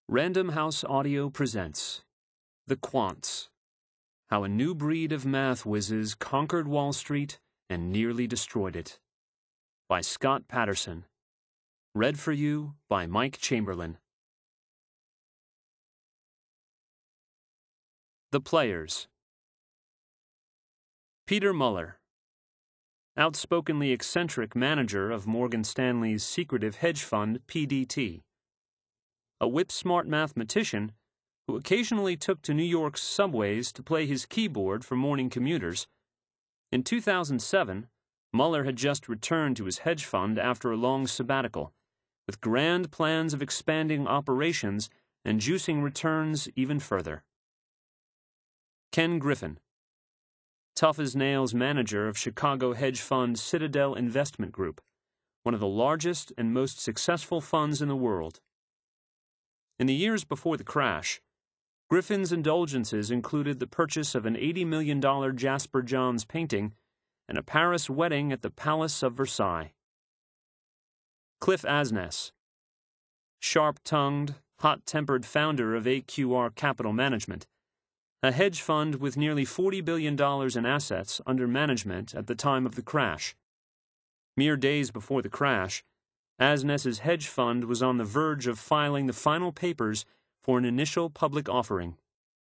Random House Audio presents The Quants, How a New Breed of Math Whizzes Conquered Wall Street and Nearly Destroyed It, by Scott Patterson. Read for you by Mike Chamberlain. The Players. Peter Muller, outspokenly eccentric manager of Morgan Stanley's secretive hedge fund, PDT. A whip-smart mathematician who occasionally took to New York's subways to play his keyboard for morning commuters. In 2007, Muller had just returned to his hedge fund after a long sabbatical, with grand plans of expanding operations and juicing returns even further. Ken Griffin, tough-as-nails manager of Chicago hedge fund Citadel Investment Group, one of the largest and most successful funds in the world. In the years before the crash, Griffin's indulgences included the purchase of an $80 million Jasper Johns painting and a Paris wedding at the Palace of Versailles. Cliff Asness, sharp-tongued, hot-tempered founder of AQR Capital Management, a hedge fund with nearly $40 billion in assets under management at the time of the crash. Mere days before the crash, Asness's hedge fund was on the verge of filing the final papers for an initial public offering.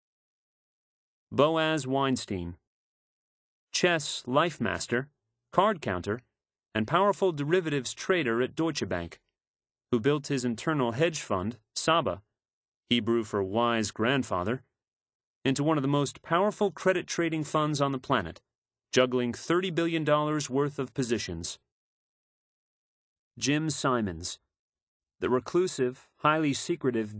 Boaz Weinstein, chess life master, card counter, and powerful derivatives trader at Deutsche Bank, who built his internal hedge fund, Saba, Hebrew for wise grandfather, into one of the most powerful credit trading funds on the planet, juggling $30 billion worth of positions. Jim Simons, the reclusive, highly secretive